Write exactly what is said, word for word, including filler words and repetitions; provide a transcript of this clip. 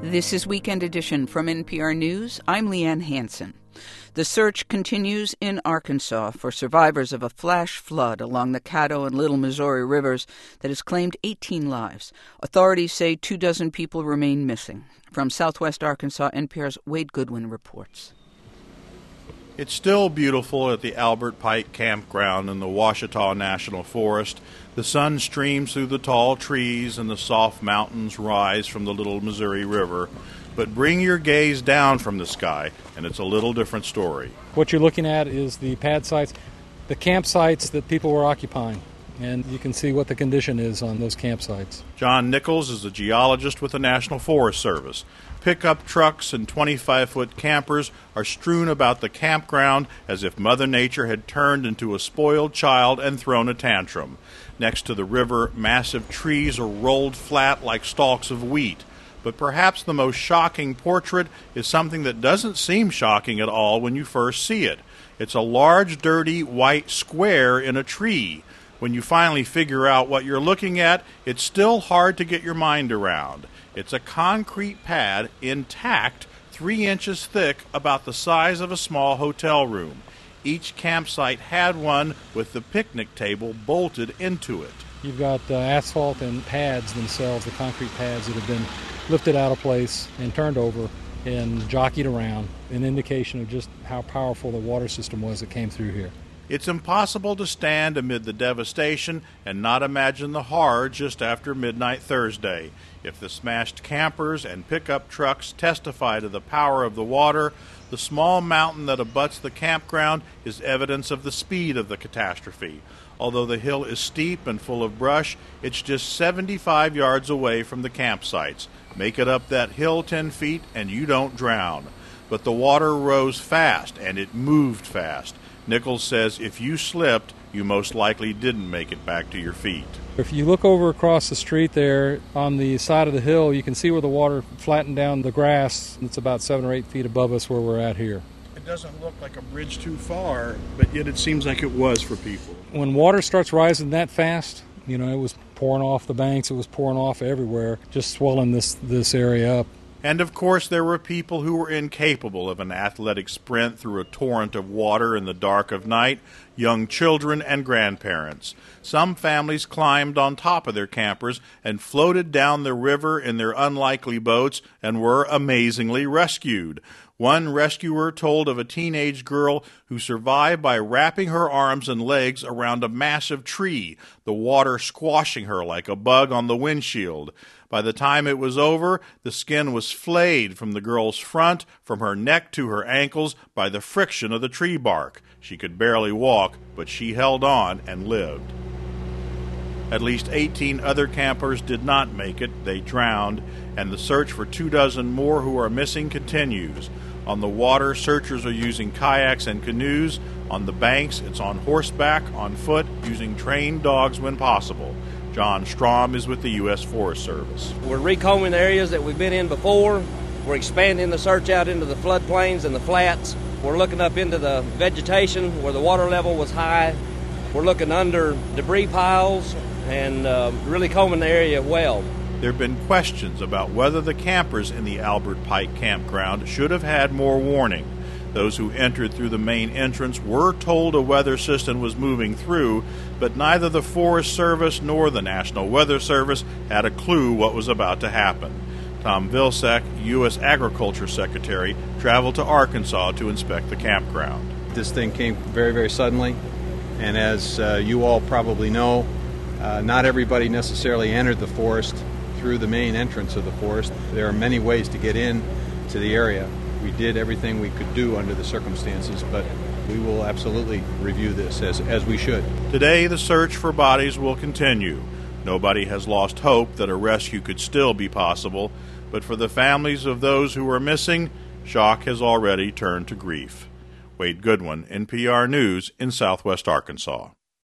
This is Weekend Edition from N P R News. I'm Leanne Hansen. The search continues in Arkansas for survivors of a flash flood along the Caddo and Little Missouri rivers that has claimed eighteen lives. Authorities say two dozen people remain missing. From Southwest Arkansas, N P R's Wade Goodwin reports. It's still beautiful at the Albert Pike Campground in the Ouachita National Forest. The sun streams through the tall trees and the soft mountains rise from the Little Missouri River. But bring your gaze down from the sky, and it's a little different story. What you're looking at is the pad sites, the campsites that people were occupying, and you can see what the condition is on those campsites. John Nichols is a geologist with the National Forest Service. Pickup trucks and twenty-five foot campers are strewn about the campground as if Mother Nature had turned into a spoiled child and thrown a tantrum. Next to the river, massive trees are rolled flat like stalks of wheat. But perhaps the most shocking portrait is something that doesn't seem shocking at all when you first see it. It's a large, dirty, white square in a tree. When you finally figure out what you're looking at, it's still hard to get your mind around. It's a concrete pad, intact, three inches thick, about the size of a small hotel room. Each campsite had one with the picnic table bolted into it. You've got uh, asphalt and pads themselves, the concrete pads that have been lifted out of place and turned over and jockeyed around, an indication of just how powerful the water system was that came through here. It's impossible to stand amid the devastation and not imagine the horror just after midnight Thursday. If the smashed campers and pickup trucks testify to the power of the water, the small mountain that abuts the campground is evidence of the speed of the catastrophe. Although the hill is steep and full of brush, it's just seventy-five yards away from the campsites. Make it up that hill ten feet and you don't drown. But the water rose fast and it moved fast. Nichols says if you slipped, you most likely didn't make it back to your feet. If you look over across the street there on the side of the hill, you can see where the water flattened down the grass. It's about seven or eight feet above us where we're at here. It doesn't look like a bridge too far, but yet it seems like it was for people. When water starts rising that fast, you know, it was pouring off the banks, it was pouring off everywhere, just swelling this, this area up. And of course there were people who were incapable of an athletic sprint through a torrent of water in the dark of night, young children and grandparents. Some families climbed on top of their campers and floated down the river in their unlikely boats and were amazingly rescued. One rescuer told of a teenage girl who survived by wrapping her arms and legs around a massive tree, the water squashing her like a bug on the windshield. By the time it was over, the skin was flayed from the girl's front, from her neck to her ankles, by the friction of the tree bark. She could barely walk, but she held on and lived. At least eighteen other campers did not make it. They drowned, and the search for two dozen more who are missing continues. On the water, searchers are using kayaks and canoes. On the banks, it's on horseback, on foot, using trained dogs when possible. John Strom is with the U S Forest Service. We're recombing the areas that we've been in before. We're expanding the search out into the floodplains and the flats. We're looking up into the vegetation where the water level was high. We're looking under debris piles and uh, really combing the area well. There have been questions about whether the campers in the Albert Pike Campground should have had more warning. Those who entered through the main entrance were told a weather system was moving through, but neither the Forest Service nor the National Weather Service had a clue what was about to happen. Tom Vilsack, U S Agriculture Secretary, traveled to Arkansas to inspect the campground. This thing came very, very suddenly, and as uh, you all probably know, uh, not everybody necessarily entered the forest through the main entrance of the forest. There are many ways to get in to the area. We did everything we could do under the circumstances, but we will absolutely review this as, as we should. Today, the search for bodies will continue. Nobody has lost hope that a rescue could still be possible, but for the families of those who are missing, shock has already turned to grief. Wade Goodwin, N P R News in Southwest Arkansas.